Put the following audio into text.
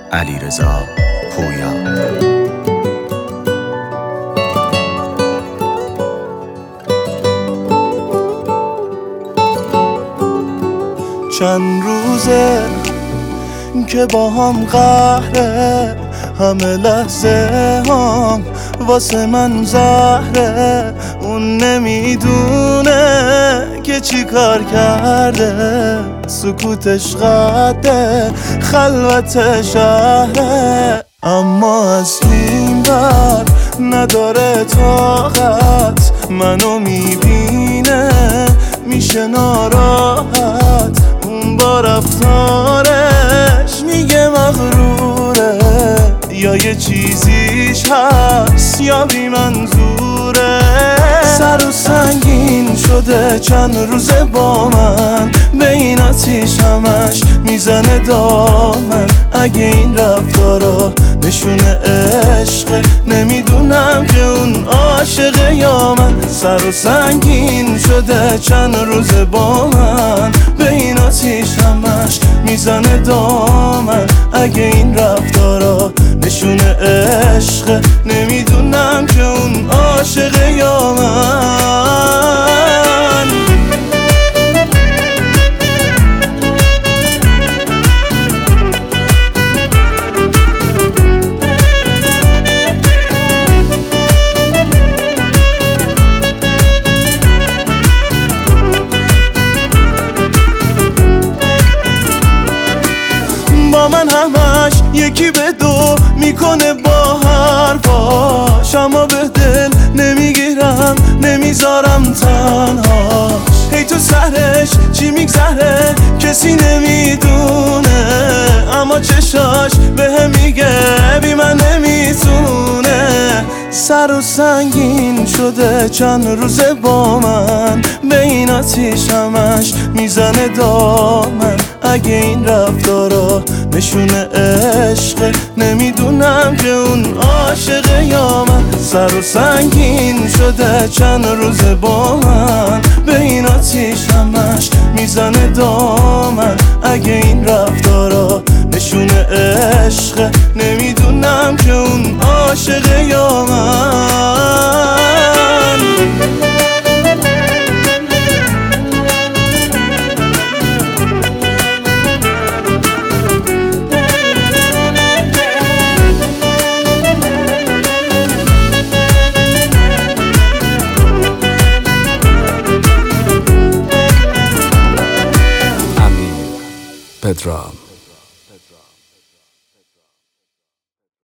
علیرضا پویا. چند روزه که با هم قهره، همه لحظه هم واسه من زهره. اون نمیدونه که چی کار کرده، سکوتش قده خلوت شهره. اما از این بر نداره طاقت، منو میبینه میشه ناراحت. اون با رفتارش میگه مغروره، یا یه چیزیش هست یا بی منظوره. سر و سنگین شده چند روزه با من، به این آتیش همش میزنه دامن. اگه این رفتارا نشونه عشقه، نمیدونم که اون عاشقه یا من. سر و سنگین شده چند روزه با من، به این آتیش همش میزنه دامن. اگه این رفتارا نشونه عشقه، نمیدونم که اون عاشقه یا من. با من همش یکی به دو میکنه با حرفاش، اما به دل نمیگیرم نمیذارم تنهاش. هی تو سرش چی میگذره کسی نمیدونه، اما چشاش بهم میگه بی من نمیتونه. سر و سنگین شده چند روزه با من، به این آتیش همش میزنه دامن. اگه این رفتارا نشونه عشقه، نمیدونم که اون عاشقه یا من. سر و سنگین شده چند روزه با من، به این آتیش همش میزنه دامن. اگه این رفتارا نشونه عشقه، نمیدونم که اون عاشقه یا من. پدرام.